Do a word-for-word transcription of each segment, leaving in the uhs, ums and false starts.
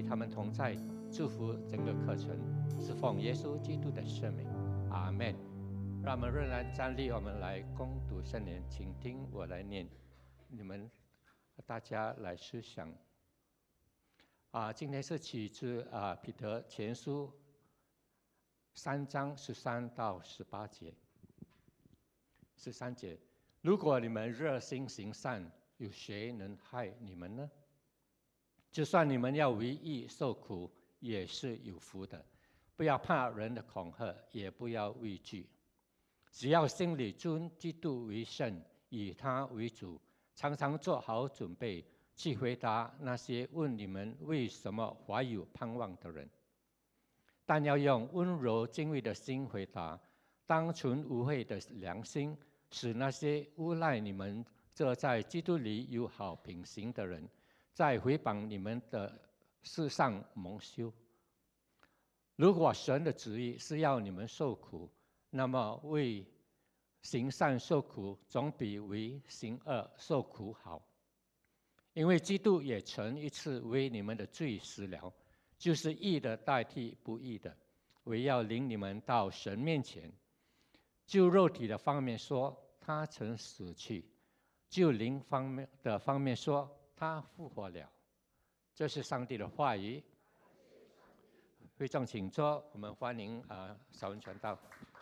他们同在，祝福整个课程，是奉耶稣基督的圣名，阿们。让我们仍然站立，我们来攻读圣言，请听我来念，你们大家来思想。啊，今天是取自啊彼得前书三章十三到十八节。十三节，如果你们热心行善，有谁能害你们呢？就算你们要为义受苦，也是有福的。不要怕人的恐吓，也不要畏惧。只要心里尊基督为圣，以他为主，常常做好准备，去回答那些问你们为什么怀有盼望的人。但要用温柔敬畏的心回答，当存无愧的良心，使那些诬赖你们这在基督里有好品行的人，在毁谤你们的事上蒙羞。如果神的旨意是要你们受苦，那么为行善受苦，总比为行恶受苦好。因为基督也曾一次为你们的罪死了，就是义的代替不义的，为要领你们到神面前。就肉体的方面说，他曾死去；就灵方面的方面说，他复活了。这是上帝的话语。会众请坐，我们欢迎啊邵文传道。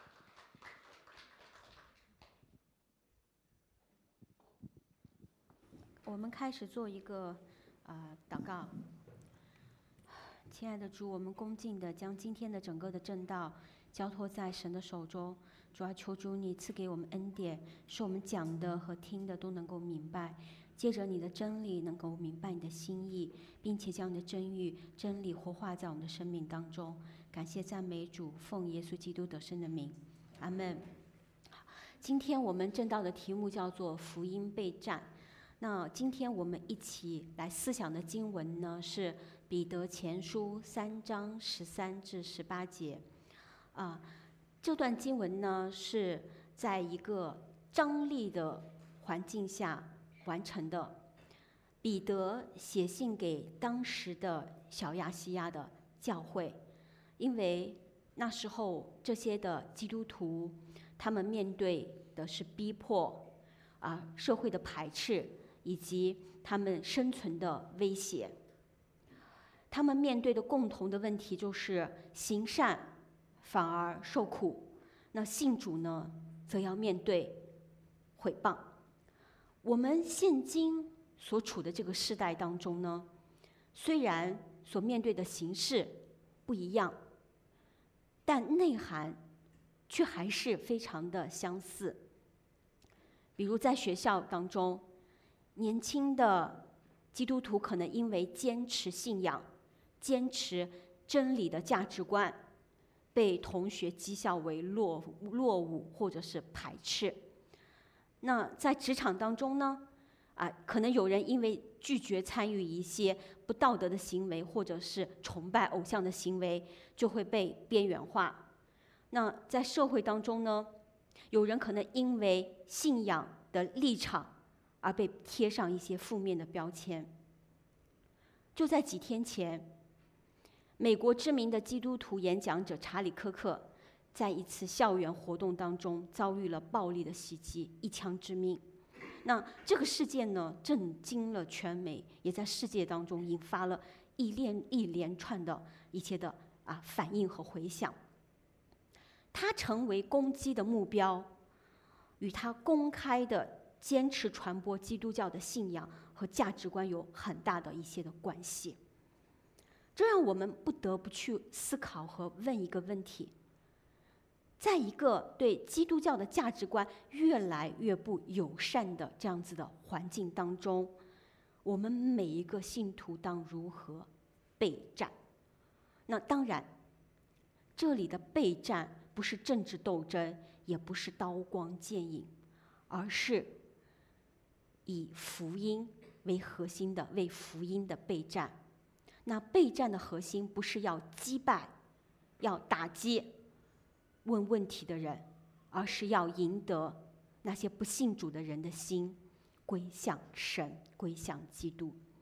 我们开始做一个呃祷告。亲爱的主，我们恭敬地将今天的整个的正道交托在神的手中。主啊，求主你赐给我们恩典，使我们讲的和听的都能够明白，借着你的真理能够明白你的心意，并且将你的真理真理活化在我们的生命当中。感谢赞美主，奉耶稣基督得胜的名，阿们。今天我们正道的题目叫做福音备战。那今天我们一起来思想的经文呢，是彼得前书三章十三至十八节。啊，这段经文呢是在一个张力的环境下完成的。彼得写信给当时的小亚细亚的教会，因为那时候这些的基督徒，他们面对的是逼迫啊，社会的排斥，以及他们生存的威胁。他们面对的共同的问题就是行善反而受苦，那信主呢，则要面对毁谤。我们现今所处的这个世代当中呢，虽然所面对的形式不一样，但内涵却还是非常的相似。比如在学校当中，年轻的基督徒可能因为坚持信仰、坚持真理的价值观，被同学讥笑为落落伍或者是排斥。那在职场当中呢，啊，可能有人因为拒绝参与一些不道德的行为，或者是崇拜偶像的行为，就会被边缘化。那在社会当中呢，有人可能因为信仰的立场而被贴上一些负面的标签。就在几天前，美国知名的基督徒演讲者查理·科克在一次校园活动当中遭遇了暴力的袭击，一枪致命。那这个事件呢，震惊了全美，也在世界当中引发了一连一连串的一切的啊反应和回响。他成为攻击的目标，与他公开的坚持传播基督教的信仰和价值观有很大的一些的关系。这让我们不得不去思考和问一个问题：在一个对基督教的价值观越来越不友善的这样子的环境当中，我们每一个信徒当如何备战？那当然，这里的备战不是政治斗争，也不是刀光剑影，而是以福音为核心的为福音的备战。那备战的核心不是要击败、要打击问问题的人，而是要赢得那些不信主的人的心，归向神，归向基督。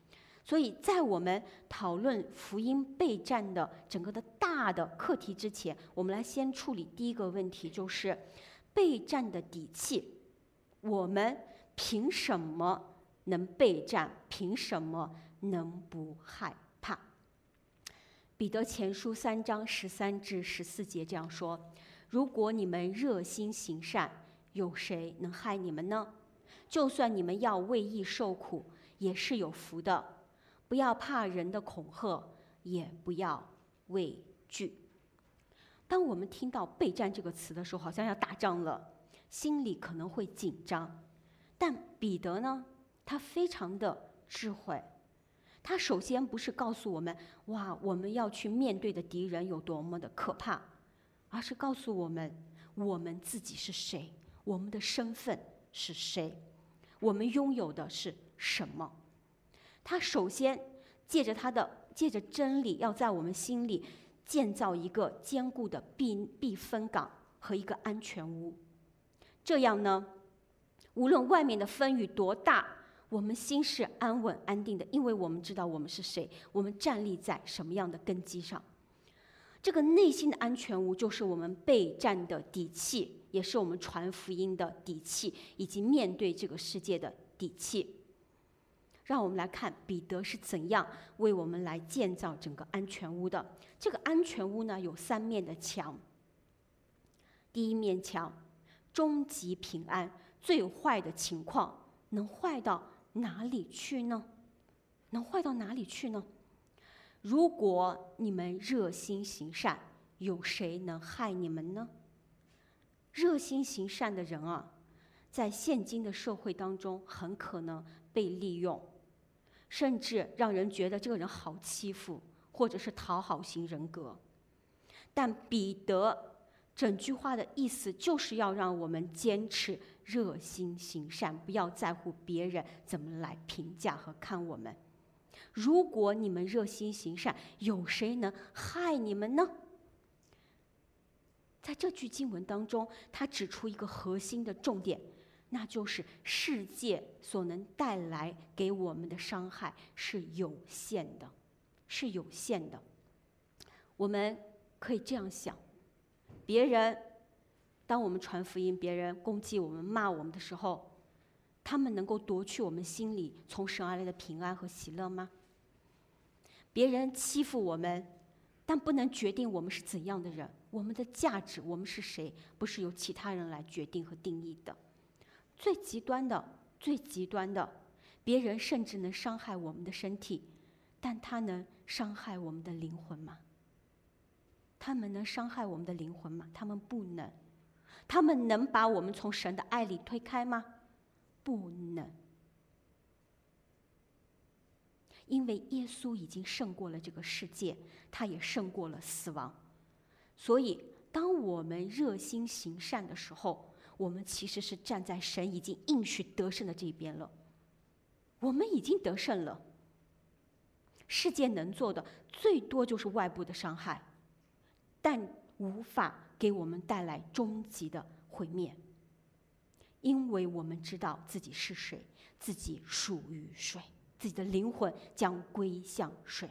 所以在我们讨论福音备战的整个的大的课题之前，我们来先处理第一个问题，就是备战的底气。我们凭什么能备战？凭什么能不害怕？彼得前书三章十三至十四节这样说：如果你们热心行善，有谁能害你们呢？就算你们要为义受苦，也是有福的。不要怕人的恐吓，也不要畏惧。当我们听到备战这个词的时候，好像要打仗了，心里可能会紧张。但彼得呢，他非常的智慧。他首先不是告诉我们，哇，我们要去面对的敌人有多么的可怕，而是告诉我们，我们自己是谁，我们的身份是谁，我们拥有的是什么。他首先借着他的借着真理，要在我们心里建造一个坚固的避避风港和一个安全屋。这样呢，无论外面的风雨多大，我们心是安稳安定的，因为我们知道我们是谁，我们站立在什么样的根基上。这个内心的安全屋，就是我们备战的底气，也是我们传福音的底气，以及面对这个世界的底气。让我们来看彼得是怎样为我们来建造整个安全屋的。这个安全屋呢，有三面的墙。第一面墙，终极平安，最坏的情况能坏到哪里去呢？能坏到哪里去呢？如果你们热心行善，有谁能害你们呢？热心行善的人啊，在现今的社会当中很可能被利用，甚至让人觉得这个人好欺负，或者是讨好型人格。但彼得整句话的意思就是要让我们坚持热心行善，不要在乎别人怎么来评价和看我们。如果你们热心行善，有谁能害你们呢？在这句经文当中，他指出一个核心的重点，那就是世界所能带来给我们的伤害是有限的，是有限的。我们可以这样想，别人当我们传福音，别人攻击我们、骂我们的时候，他们能够夺去我们心里从神而来的平安和喜乐吗？别人欺负我们，但不能决定我们是怎样的人，我们的价值，我们是谁，不是由其他人来决定和定义的。最极端的，最极端的，别人甚至能伤害我们的身体，但他能伤害我们的灵魂吗？他们能伤害我们的灵魂吗？他们不能。他们能把我们从神的爱里推开吗？不能。因为耶稣已经胜过了这个世界，他也胜过了死亡。所以当我们热心行善的时候，我们其实是站在神已经应许得胜的这边了。我们已经得胜了。世界能做的最多就是外部的伤害，但无法给我们带来终极的毁灭，因为我们知道自己是谁，自己属于谁，自己的灵魂将归向谁。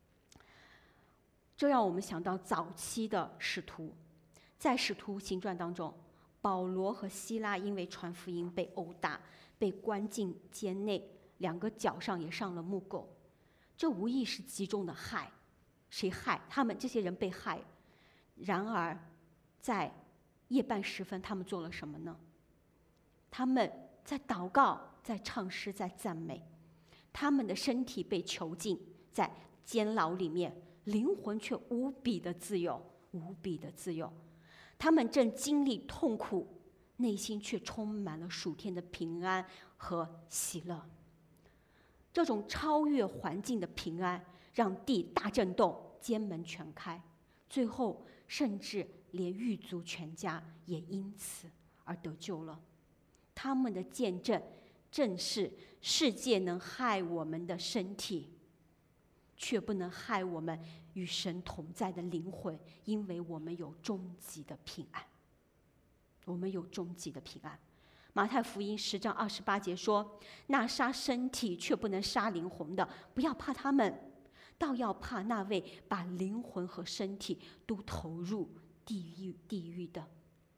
这让我们想到早期的使徒，在使徒行传当中，保罗和希拉因为传福音被殴打，被关进监内，两个脚上也上了木垢。这无疑是极重的害。谁害？他们这些人被害。然而在夜半时分，他们做了什么呢？他们在祷告，在唱诗，在赞美。他们的身体被囚禁在监牢里面，灵魂却无比的自由，无比的自由。他们正经历痛苦，内心却充满了属天的平安和喜乐。这种超越环境的平安，让地大震动，监门全开，最后甚至连狱卒全家也因此而得救了。他们的见证正是世界能害我们的身体，却不能害我们与神同在的灵魂，因为我们有终极的平安。我们有终极的平安。 马太福音十章二十八节说：“那杀身体却不能杀灵魂的，不要怕他们，倒要怕那位把灵魂和身体都投入地狱地狱的。”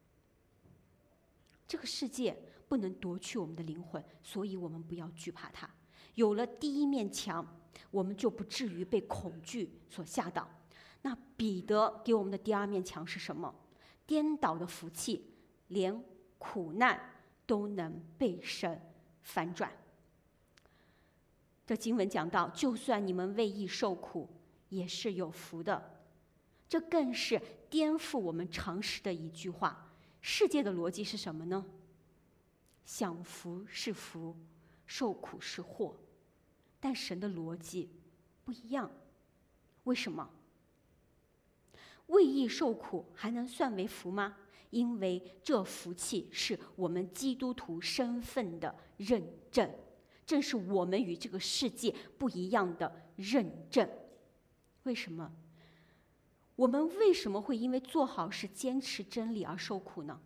这个世界不能夺去我们的灵魂，所以我们不要惧怕它。有了第一面墙，我们就不至于被恐惧所吓倒。那彼得给我们的第二面墙是什么？颠倒的福气，连苦难都能被神反转。这经文讲到，就算你们为义受苦，也是有福的。这更是颠覆我们常识的一句话。世界的逻辑是什么呢？享福是福，受苦是祸。但神的逻辑不一样。为什么？为义受苦还能算为福吗？因为这福气是我们基督徒身份的认证，正是我们与这个世界不一样的认证。为什么？我们为什么会因为做好事、坚持真理而受苦呢？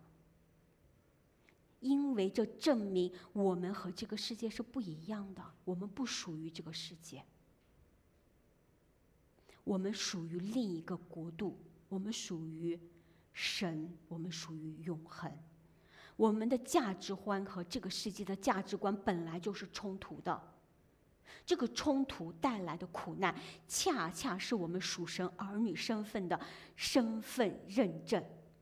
因为这证明我们和这个世界是不一样的，我们不属于这个世界，我们属于另一个国度，我们属于神，我们属于永恒。我们的价值观和这个世界的价值观本来就是冲突的。这个冲突带来的苦难，恰恰是我们属神儿女身份的身份认证。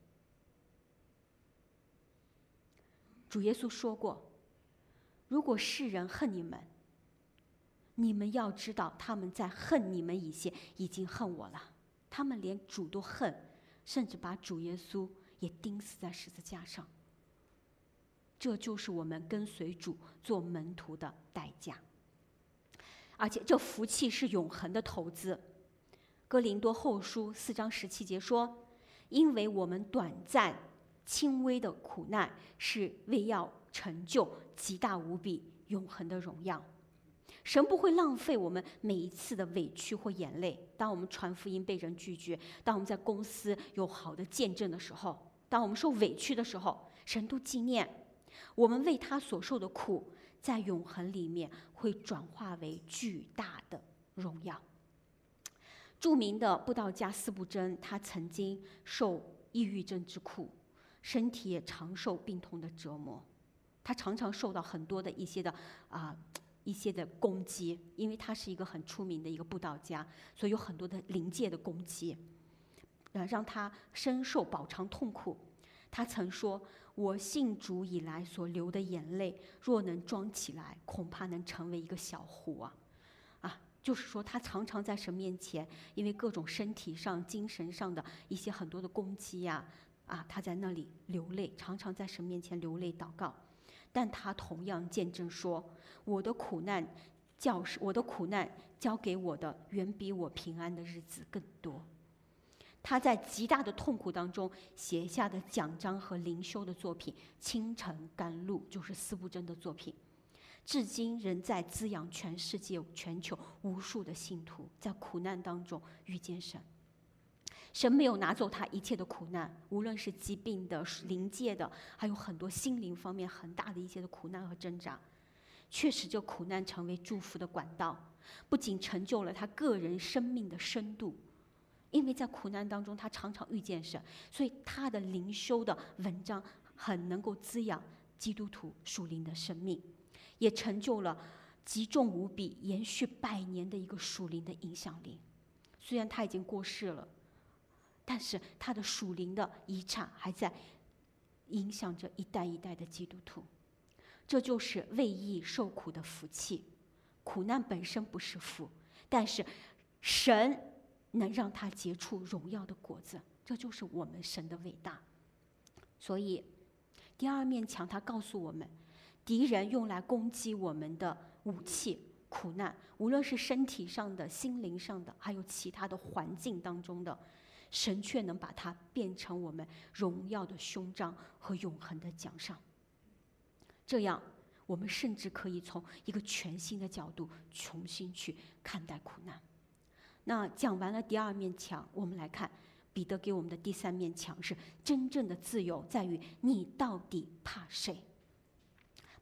主耶稣说过，如果世人恨你们，你们要知道他们在恨你们以前已经恨我了。他们连主都恨，甚至把主耶稣也钉死在十字架上。这就是我们跟随主做门徒的代价。而且这福气是永恒的投资。哥林多后书四章十七节说：“因为我们短暂轻微的苦难，是为要成就极大无比永恒的荣耀。”神不会浪费我们每一次的委屈或眼泪。当我们传福音被人拒绝，当我们在公司有好的见证的时候，当我们受委屈的时候，神都纪念我们为他所受的苦，在永恒里面会转化为巨大的荣耀。著名的布道家司布真，他曾经受抑郁症之苦，身体也常受病痛的折磨。他常常受到很多的一些的啊、呃、一些的攻击，因为他是一个很出名的一个布道家，所以有很多的灵界的攻击，呃，让他深受饱尝痛苦。他曾说：“我信主以来所流的眼泪，若能装起来，恐怕能成为一个小湖啊！”啊，就是说他常常在神面前，因为各种身体上、精神上的一些很多的攻击呀，啊，他在那里流泪，常常在神面前流泪祷告。但他同样见证说：“我的苦难，教我的苦难交给我的，远比我平安的日子更多。”他在极大的痛苦当中写下的讲章和灵修的作品《清晨甘露》，就是司布真的作品，至今仍在滋养全世界、全球无数的信徒，在苦难当中遇见神。神没有拿走他一切的苦难，无论是疾病的、灵界的，还有很多心灵方面很大的一些的苦难和挣扎，却使这苦难成为祝福的管道，不仅成就了他个人生命的深度。因为在苦难当中，他常常遇见神，所以他的灵修的文章很能够滋养基督徒属灵的生命，也成就了极重无比、延续百年的一个属灵的影响力。虽然他已经过世了，但是他的属灵的遗产还在影响着一代一代的基督徒。这就是为义受苦的福气。苦难本身不是福，但是神能让它结出荣耀的果子，这就是我们神的伟大。所以第二面墙它告诉我们，敌人用来攻击我们的武器苦难，无论是身体上的、心灵上的，还有其他的环境当中的，神却能把它变成我们荣耀的胸章和永恒的奖赏。这样我们甚至可以从一个全新的角度重新去看待苦难。那讲完了第二面墙，我们来看彼得给我们的第三面墙是真正的自由，在于你到底怕谁？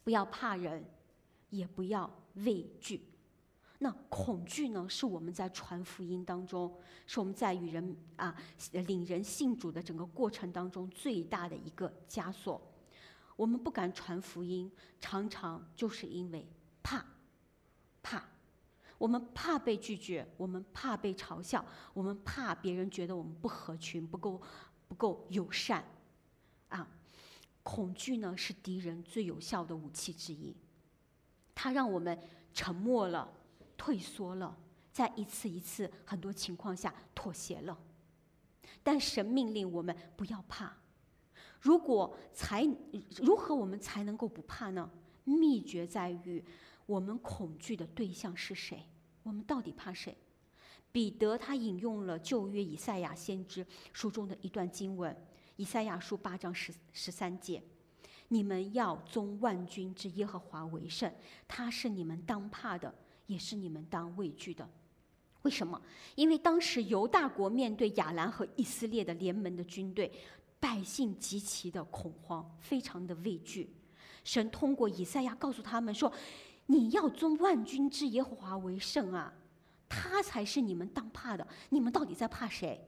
不要怕人，也不要畏惧。那恐惧呢，是我们在传福音当中，是我们在与人啊领人信主的整个过程当中最大的一个枷锁。我们不敢传福音，常常就是因为怕，怕。我们怕被拒绝，我们怕被嘲笑，我们怕别人觉得我们不合群，不够不够友善，啊，恐惧呢是敌人最有效的武器之一，它让我们沉默了。退缩了，在一次一次很多情况下妥协了。但神命令我们不要怕。如果才如何我们才能够不怕呢？秘诀在于我们恐惧的对象是谁，我们到底怕谁？彼得他引用了旧约以赛亚先知书中的一段经文，以赛亚书八章十十三节：你们要宗万军之耶和华为圣，他是你们当怕的，也是你们当畏惧的。为什么？因为当时犹大国面对亚兰和以色列的联盟的军队，百姓极其的恐慌，非常的畏惧。神通过以赛亚告诉他们说：你要尊万军之耶和华为圣啊，他才是你们当怕的。你们到底在怕谁？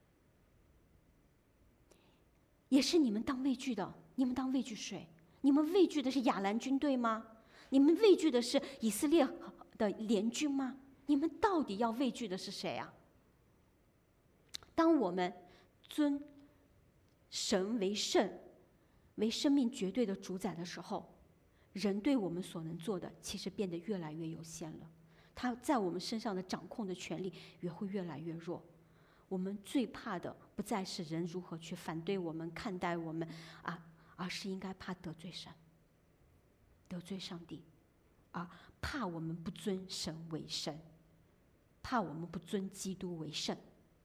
也是你们当畏惧的。你们当畏惧谁？你们畏惧的是亚兰军队吗？你们畏惧的是以色列的联军吗？你们到底要畏惧的是谁啊？当我们尊神为圣，为生命绝对的主宰的时候，人对我们所能做的其实变得越来越有限了。他在我们身上的掌控的权利也会越来越弱。我们最怕的不再是人如何去反对我们、看待我们啊，而是应该怕得罪神、得罪上帝。啊，怕我们不尊神为神，怕我们不尊基督为圣。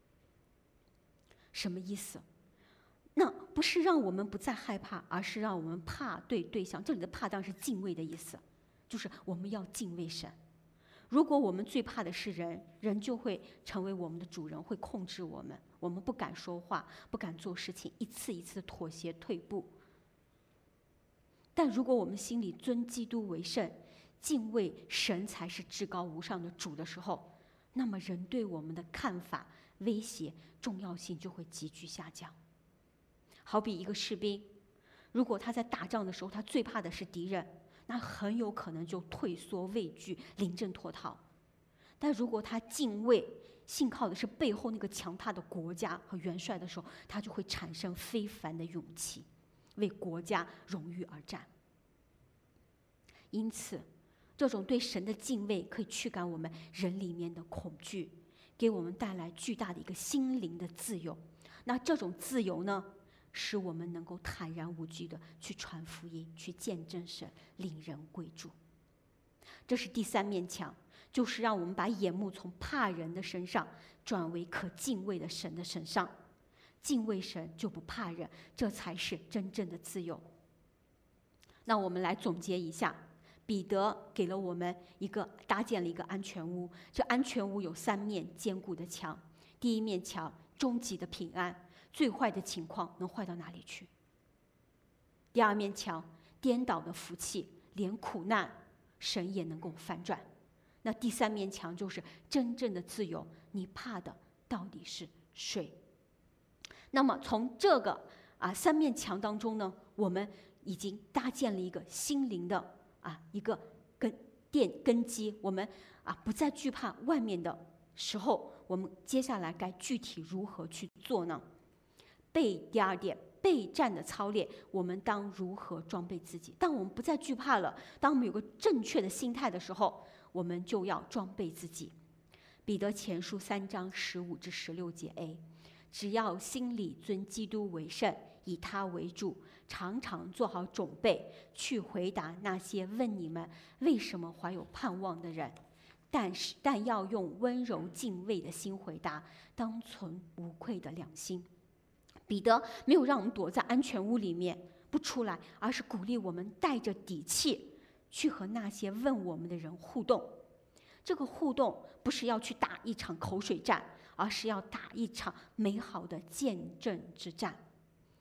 什么意思？那不是让我们不再害怕，而是让我们怕对对象。这里的怕当然是敬畏的意思，就是我们要敬畏神。如果我们最怕的是人，人就会成为我们的主人，会控制我们，我们不敢说话，不敢做事情，一次一次的妥协退步。但如果我们心里尊基督为圣，敬畏神才是至高无上的主的时候，那么人对我们的看法、威胁、重要性就会急剧下降。好比一个士兵，如果他在打仗的时候，他最怕的是敌人，那很有可能就退缩畏惧、临阵脱逃。但如果他敬畏、信靠的是背后那个强大的国家和元帅的时候，他就会产生非凡的勇气，为国家荣誉而战。因此这种对神的敬畏可以驱赶我们人里面的恐惧，给我们带来巨大的一个心灵的自由。那这种自由呢，使我们能够坦然无惧的去传福音，去见证神，领人归主。这是第三面墙，就是让我们把眼目从怕人的身上转为可敬畏的神的身上。敬畏神就不怕人，这才是真正的自由。那我们来总结一下，彼得给了我们一个搭建了一个安全屋，这安全屋有三面坚固的墙。第一面墙，终极的平安，最坏的情况能坏到哪里去？第二面墙，颠倒的福气，连苦难神也能够翻转。那第三面墙就是真正的自由，你怕的到底是谁？那么从这个啊三面墙当中呢，我们已经搭建了一个心灵的啊一个根奠根基。我们啊不再惧怕外面的时候，我们接下来该具体如何去做呢？备第二点，备战的操练，我们当如何装备自己？当我们不再惧怕了，当我们有个正确的心态的时候，我们就要装备自己。彼得前书三章十五至十六节 A， 只要心里尊基督为圣，以他为主，常常做好准备，去回答那些问你们为什么怀有盼望的人。但是，但要用温柔敬畏的心回答，当存无愧的良心。彼得没有让我们躲在安全屋里面不出来，而是鼓励我们带着底气去和那些问我们的人互动。这个互动不是要去打一场口水战，而是要打一场美好的见证之战。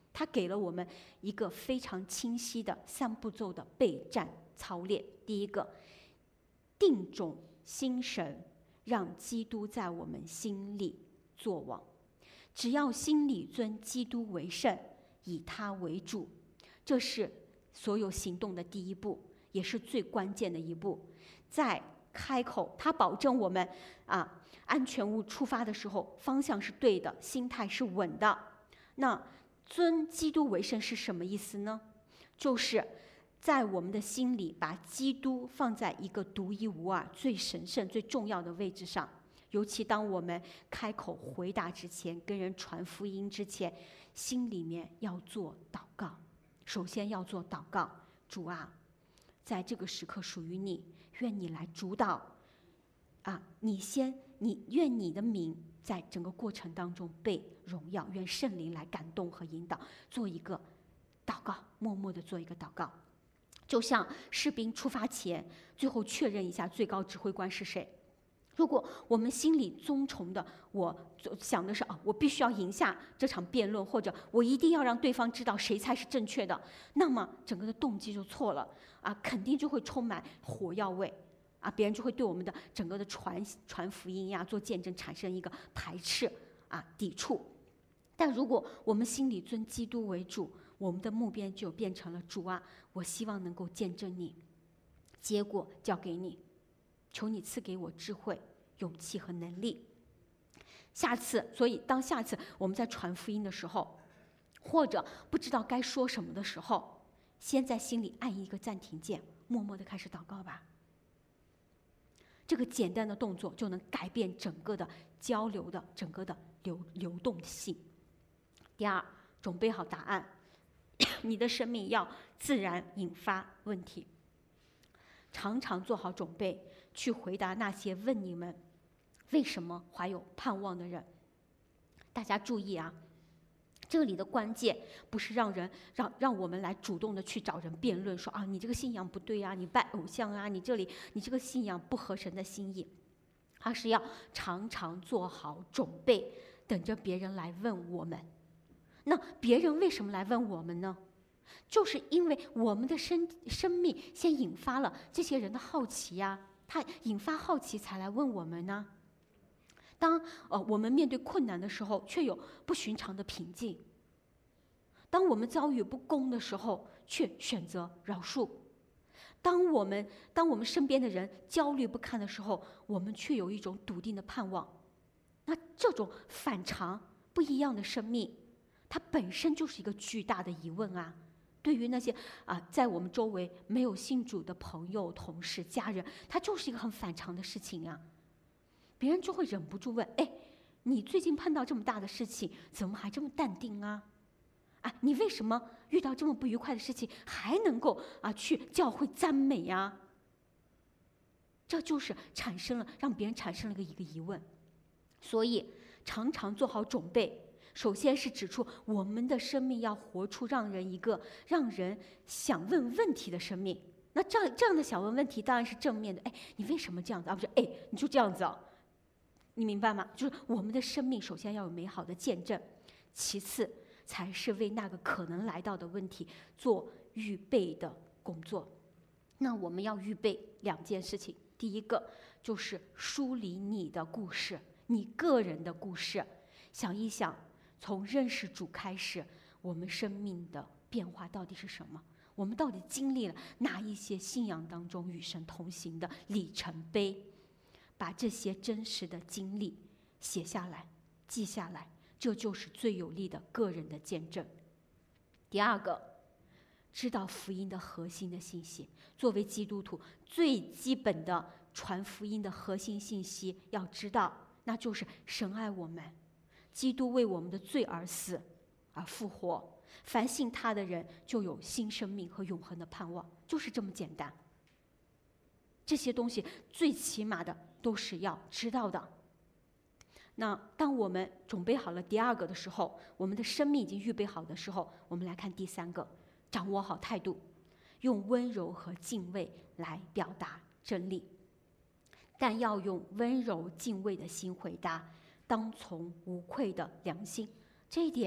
他给了我们一个非常清晰的三步骤的备战操练。第一个，定种心神，让基督在我们心里作王。只要心里尊基督为圣，以他为主，这是所有行动的第一步，也是最关键的一步。在开口，他保证我们啊，安全屋出发的时候，方向是对的，心态是稳的。那尊基督为圣是什么意思呢？就是在我们的心里把基督放在一个独一无二、最神圣、最重要的位置上。尤其当我们开口回答之前，跟人传福音之前，心里面要做祷告。首先要做祷告，主啊，在这个时刻属于你，愿你来主导啊！你先，你愿你的名在整个过程当中被荣耀，愿圣灵来感动和引导。做一个祷告，默默的做一个祷告，就像士兵出发前，最后确认一下最高指挥官是谁。如果我们心里尊崇的，我想的是啊，我必须要赢下这场辩论，或者我一定要让对方知道谁才是正确的，那么整个的动机就错了啊，肯定就会充满火药味啊，别人就会对我们的整个的传传福音呀、做见证产生一个排斥啊、抵触。但如果我们心里尊基督为主，我们的目标就变成了主啊，我希望能够见证你，结果交给你，求你赐给我智慧、勇气和能力。下次，所以当下次我们在传福音的时候，或者不知道该说什么的时候，先在心里按一个暂停键，默默地开始祷告吧。这个简单的动作就能改变整个的交流的整个的流流动性。第二，准备好答案，你的生命要自然引发问题。常常做好准备，去回答那些问你们为什么怀有盼望的人。大家注意啊，这里的关键不是让人让让我们来主动的去找人辩论，说啊你这个信仰不对啊，你拜偶像啊，你这里你这个信仰不合神的心意，而是要常常做好准备，等着别人来问我们。那别人为什么来问我们呢？就是因为我们的生生命先引发了这些人的好奇呀、啊，他引发好奇才来问我们呢。当呃我们面对困难的时候，却有不寻常的平静；当我们遭遇不公的时候，却选择饶恕；当我们当我们身边的人焦虑不堪的时候，我们却有一种笃定的盼望。那这种反常不一样的生命，它本身就是一个巨大的疑问啊！对于那些啊，在我们周围没有信主的朋友、同事、家人，它就是一个很反常的事情啊。别人就会忍不住问：“哎，你最近碰到这么大的事情，怎么还这么淡定啊？啊，你为什么遇到这么不愉快的事情，还能够啊去教会赞美呀？”这就是产生了让别人产生了一个一个疑问。所以，常常做好准备。首先是指出我们的生命要活出让人一个让人想问问题的生命。那这样这样的想问问题当然是正面的，哎，你为什么这样子？而不是哎，你就这样子啊？你明白吗？就是我们的生命首先要有美好的见证，其次才是为那个可能来到的问题做预备的工作。那我们要预备两件事情，第一个就是梳理你的故事，你个人的故事，想一想。从认识主开始，我们生命的变化到底是什么？我们到底经历了哪一些信仰当中与神同行的里程碑？把这些真实的经历写下来、记下来，这就是最有力的个人的见证。第二个，知道福音的核心的信息。作为基督徒，最基本的传福音的核心信息要知道，那就是神爱我们。基督为我们的罪而死，而复活。凡信他的人，就有新生命和永恒的盼望，就是这么简单。这些东西最起码的都是要知道的。那当我们准备好了第二个的时候，我们的生命已经预备好的时候，我们来看第三个，掌握好态度，用温柔和敬畏来表达真理，但要用温柔敬畏的心回答。当从无愧的良心，这一点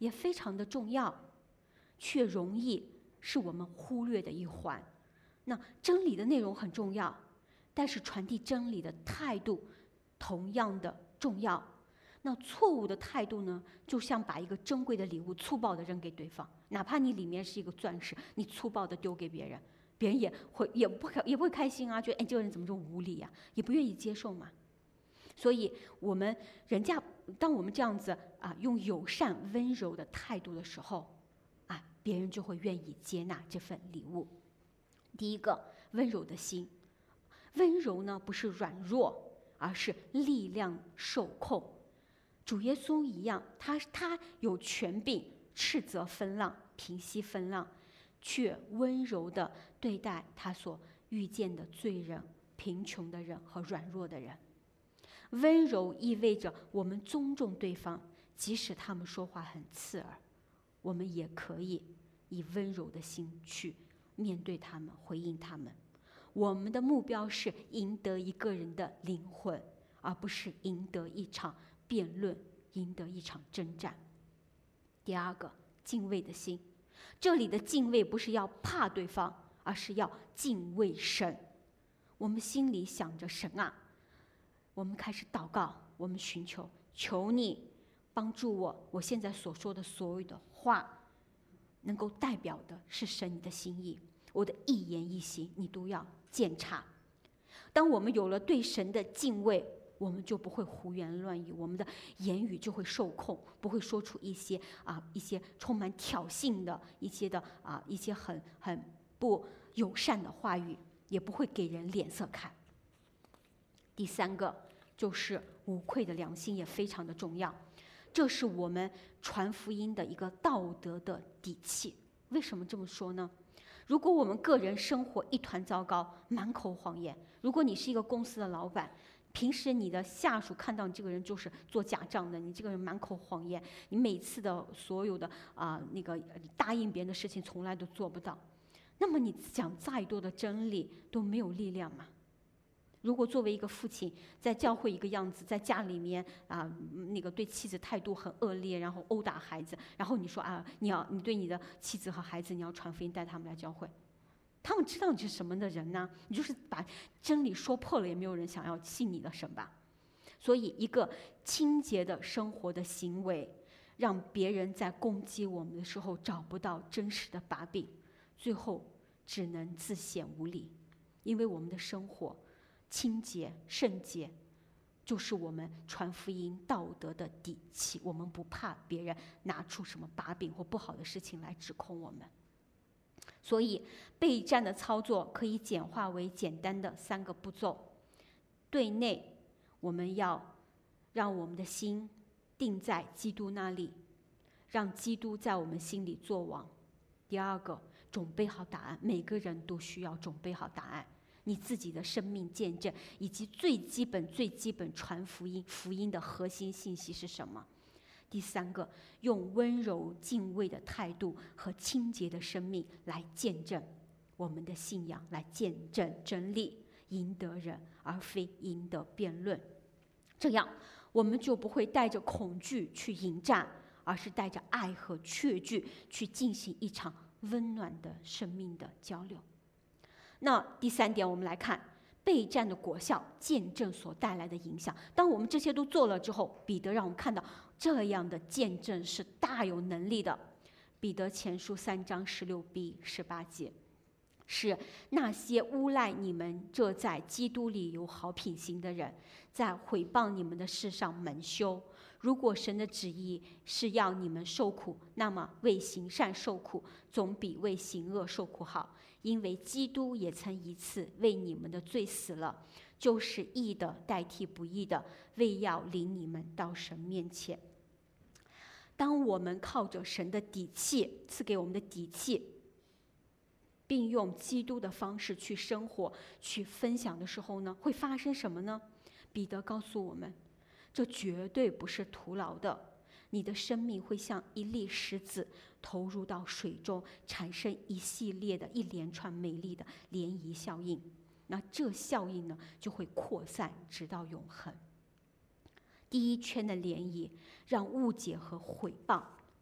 也非常的重要，却容易是我们忽略的一环。那真理的内容很重要，但是传递真理的态度同样的重要。那错误的态度呢，就像把一个珍贵的礼物粗暴的扔给对方，哪怕你里面是一个钻石，你粗暴的丢给别人，别人也会也不也不会开心啊，觉得哎这个人怎么这么无理呀、啊，也不愿意接受嘛。所以我们人家当我们这样子啊，用友善温柔的态度的时候啊，别人就会愿意接纳这份礼物。第一个，温柔的心。温柔呢，不是软弱，而是力量受控。主耶稣一样，他他有权柄斥责风浪，平息风浪，却温柔地对待他所遇见的罪人、贫穷的人和软弱的人。温柔意味着我们尊重对方，即使他们说话很刺耳，我们也可以以温柔的心去面对他们，回应他们。我们的目标是赢得一个人的灵魂，而不是赢得一场辩论，赢得一场征战。第二个，敬畏的心。这里的敬畏不是要怕对方，而是要敬畏神。我们心里想着神啊，我们开始祷告，我们寻求，求你帮助我，我现在所说的所有的话能够代表的是神你的心意，我的一言一行你都要检查。当我们有了对神的敬畏，我们就不会胡言乱语，我们的言语就会受控，不会说出一些啊一些充满挑衅的一些的啊一些很很不友善的话语，也不会给人脸色看。第三个就是无愧的良心，也非常的重要，这是我们传福音的一个道德的底气。为什么这么说呢？如果我们个人生活一团糟糕，满口谎言，如果你是一个公司的老板，平时你的下属看到你这个人就是做假账的，你这个人满口谎言，你每次的所有的啊、呃、那个答应别人的事情从来都做不到，那么你讲再多的真理都没有力量嘛。如果作为一个父亲，在教会一个样子，在家里面啊、呃、那个对妻子态度很恶劣，然后殴打孩子，然后你说啊你要你对你的妻子和孩子你要传福音，带他们来教会，他们知道你是什么的人呢？你就是把真理说破了，也没有人想要信你的神吧。所以一个清洁的生活的行为，让别人在攻击我们的时候找不到真实的把柄，最后只能自显无力。因为我们的生活清洁圣洁，就是我们传福音道德的底气。我们不怕别人拿出什么把柄或不好的事情来指控我们。所以备战的操作可以简化为简单的三个步骤。对内，我们要让我们的心定在基督那里，让基督在我们心里作王。第二个，准备好答案，每个人都需要准备好答案，你自己的生命见证，以及最基本最基本传福音福音的核心信息是什么。第三个，用温柔敬畏的态度和清洁的生命来见证我们的信仰，来见证真理，赢得人，而非赢得辩论。这样我们就不会带着恐惧去迎战，而是带着爱和确据去进行一场温暖的生命的交流。那第三点，我们来看备战的果效，见证所带来的影响。当我们这些都做了之后，彼得让我们看到这样的见证是大有能力的。彼得前书三章十六 b 十八节，是那些诬赖你们这在基督里有好品行的人，在毁谤你们的事上蒙羞。如果神的旨意是要你们受苦，那么为行善受苦总比为行恶受苦好。因为基督也曾一次为你们的罪死了，就是义的代替不义的，为要领你们到神面前。当我们靠着神的底气赐给我们的底气，并用基督的方式去生活去分享的时候呢，会发生什么呢？彼得告诉我们，这绝对不是徒劳的。你的生命会像一粒石子投入到水中，产生一系列的一连串美丽的涟漪效应。那这效应呢，就会扩散直到永恒。第一圈的涟漪让误解和毁谤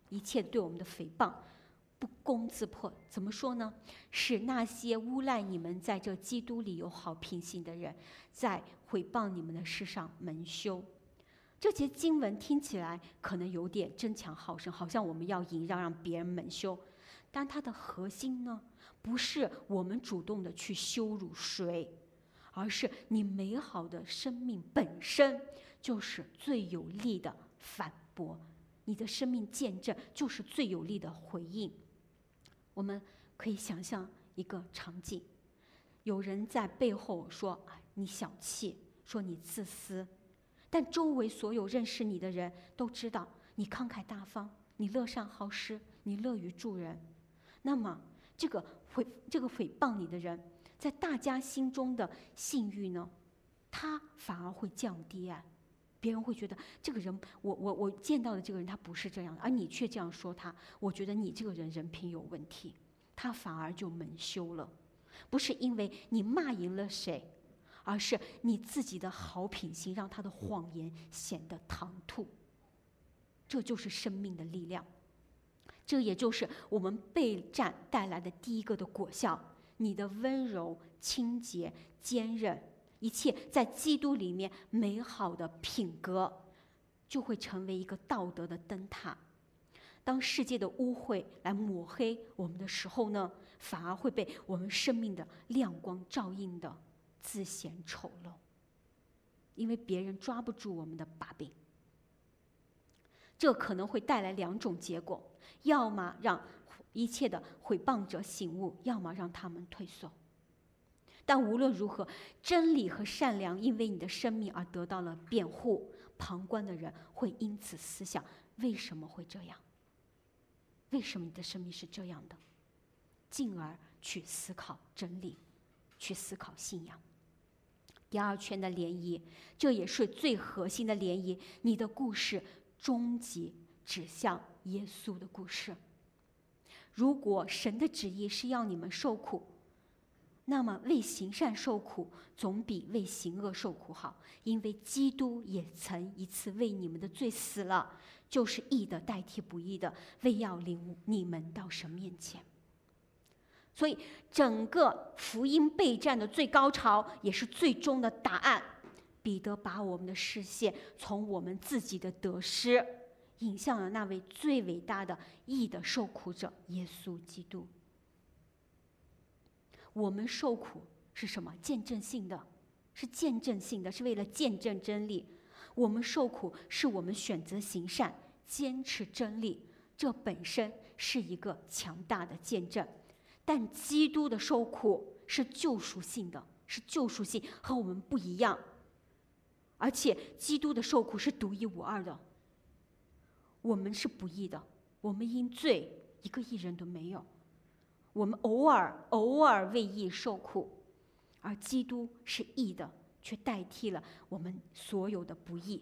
一切对我们的诽谤，不攻自破。怎么说呢？使那些诬赖你们在这基督里有好品行的人，在毁谤你们的事上蒙羞。这节经文听起来可能有点争强好胜，好像我们要赢让让别人蒙羞，但它的核心呢，不是我们主动的去羞辱谁，而是你美好的生命本身就是最有力的反驳，你的生命见证就是最有力的回应。我们可以想象一个场景，有人在背后说你小气，说你自私，但周围所有认识你的人都知道你慷慨大方，你乐善好施，你乐于助人。那么这个毁这个诽谤你的人，在大家心中的信誉呢，他反而会降低啊。别人会觉得这个人，我我我见到的这个人他不是这样的，而你却这样说他，我觉得你这个人人品有问题，他反而就蒙羞了。不是因为你骂赢了谁，而是你自己的好品行让他的谎言显得唐突。这就是生命的力量，这也就是我们备战带来的第一个的果效。你的温柔、清洁、坚韧，一切在基督里面美好的品格，就会成为一个道德的灯塔。当世界的污秽来抹黑我们的时候呢，反而会被我们生命的亮光照映的自显丑陋，因为别人抓不住我们的把柄。这可能会带来两种结果，要么让一切的毁谤者醒悟，要么让他们退缩。但无论如何，真理和善良因为你的生命而得到了辩护，旁观的人会因此思想，为什么会这样？为什么你的生命是这样的？进而去思考真理，去思考信仰。第二圈的涟漪，这也是最核心的涟漪，你的故事终极指向耶稣的故事。如果神的旨意是要你们受苦，那么为行善受苦总比为行恶受苦好，因为基督也曾一次为你们的罪死了，就是义的代替不义的，为要领你们到神面前。所以整个福音备战的最高潮也是最终的答案，彼得把我们的视线从我们自己的得失引向了那位最伟大的义的受苦者耶稣基督。我们受苦是什么？见证性的，是见证性的，是为了见证真理。我们受苦是我们选择行善，坚持真理，这本身是一个强大的见证。但基督的受苦是救赎性的，是救赎性，和我们不一样。而且基督的受苦是独一无二的，我们是不义的，我们因罪一个义人都没有。我们偶尔偶尔为义受苦，而基督是义的，却代替了我们所有的不义。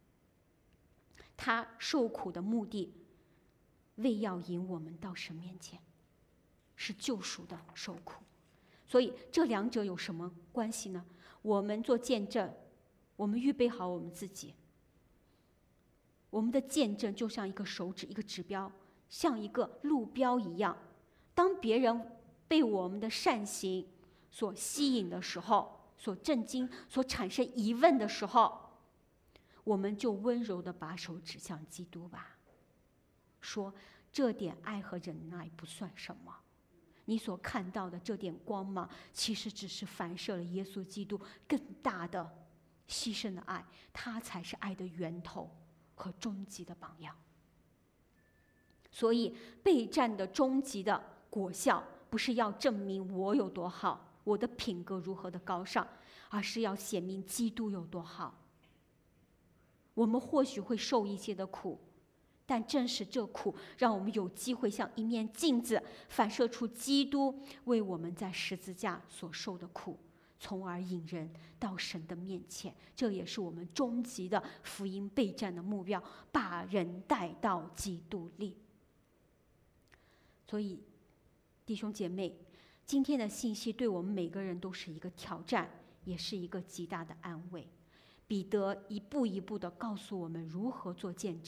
他受苦的目的，为要引我们到神面前，是救赎的受苦。所以这两者有什么关系呢？我们做见证，我们预备好我们自己，我们的见证就像一个手指，一个指标，像一个路标一样。当别人被我们的善行所吸引的时候，所震惊，所产生疑问的时候，我们就温柔地把手指向基督吧，说这点爱和忍耐不算什么，你所看到的这点光芒，其实只是反射了耶稣基督更大的牺牲的爱，他才是爱的源头和终极的榜样。所以备战的终极的果效，不是要证明我有多好，我的品格如何的高尚，而是要显明基督有多好。我们或许会受一些的苦，但正是这苦，让我们有机会像一面镜子，反射出基督为我们在十字架所受的苦，从而引人到神的面前。这也是我们终极的福音备战的目标，把人带到基督里。所以弟兄姐妹，今天的信息对我们每个人都是一个挑战，也是一个极大的安慰。彼得一步一步地告诉我们如何做见证，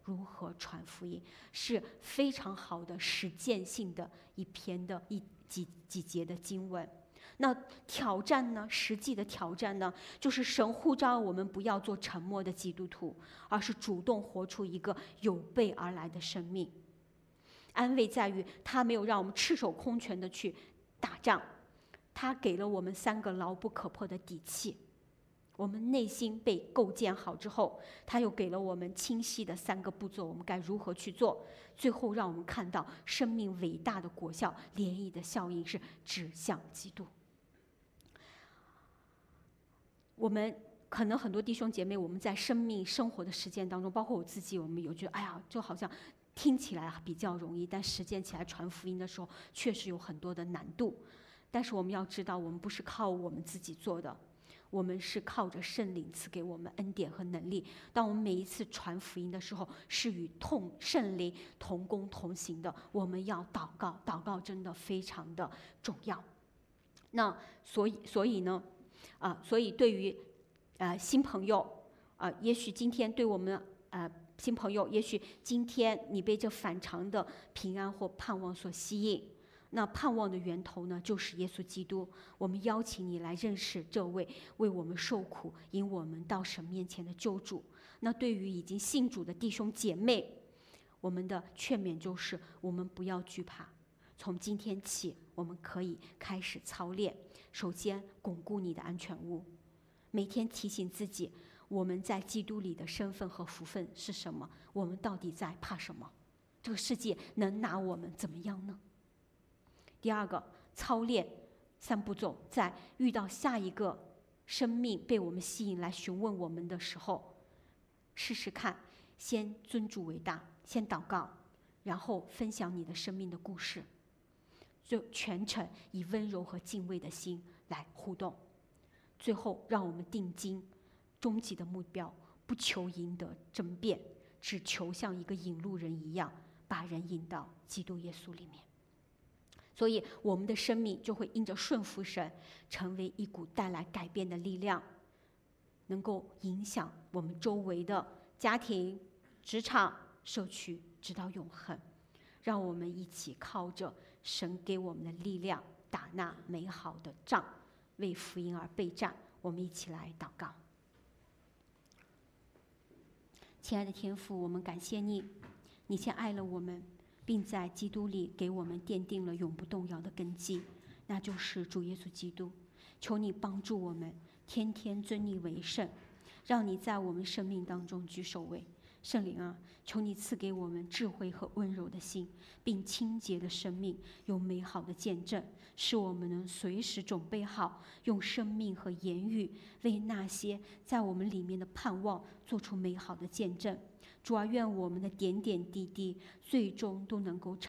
如何传福音，是非常好的实践性的一篇的一几几节的经文。那挑战呢？实际的挑战呢，就是神呼召我们不要做沉默的基督徒，而是主动活出一个有备而来的生命。安慰在于，他没有让我们赤手空拳的去打仗，他给了我们三个牢不可破的底气。我们内心被构建好之后，他又给了我们清晰的三个步骤，我们该如何去做？最后让我们看到生命伟大的果效，涟漪的效应是指向基督。我们可能很多弟兄姐妹，我们在生命生活的实践当中，包括我自己，我们有觉得，哎呀，就好像听起来比较容易，但实践起来传福音的时候，确实有很多的难度。但是我们要知道，我们不是靠我们自己做的，我们是靠着圣灵赐给我们恩典和能力。当我们每一次传福音的时候，是与同圣灵同工同行的。我们要祷告，祷告真的非常的重要。那所以，所以呢？啊，所以对于呃新朋友，啊，也许今天对我们呃新朋友，也许今天你被这反常的平安或盼望所吸引，那盼望的源头呢，就是耶稣基督。我们邀请你来认识这位为我们受苦、引我们到神面前的救主。那对于已经信主的弟兄姐妹，我们的劝勉就是：我们不要惧怕。从今天起，我们可以开始操练。首先，巩固你的安全屋，每天提醒自己，我们在基督里的身份和福分是什么？我们到底在怕什么？这个世界能拿我们怎么样呢？第二个，操练三步骤，在遇到下一个生命被我们吸引来询问我们的时候，试试看，先尊主为大，先祷告，然后分享你的生命的故事。就全程以温柔和敬畏的心来互动，最后让我们定睛终极的目标，不求赢得争辩，只求像一个引路人一样，把人引到基督耶稣里面。所以我们的生命就会因着顺服神，成为一股带来改变的力量，能够影响我们周围的家庭、职场、社区，直到永恒。让我们一起靠着神给我们的力量，打那美好的仗，为福音而备战。我们一起来祷告。亲爱的天父，我们感谢你，你先爱了我们，并在基督里给我们奠定了永不动摇的根基，那就是主耶稣基督。求你帮助我们天天尊你为圣，让你在我们生命当中居首位。圣灵啊，求你赐给我们智慧和温柔的心，并清洁的生命，有美好的见证，使我们能随时准备好，用生命和言语为那些在我们里面的盼望做出美好的见证。主啊，愿我们的点点滴滴最终都能够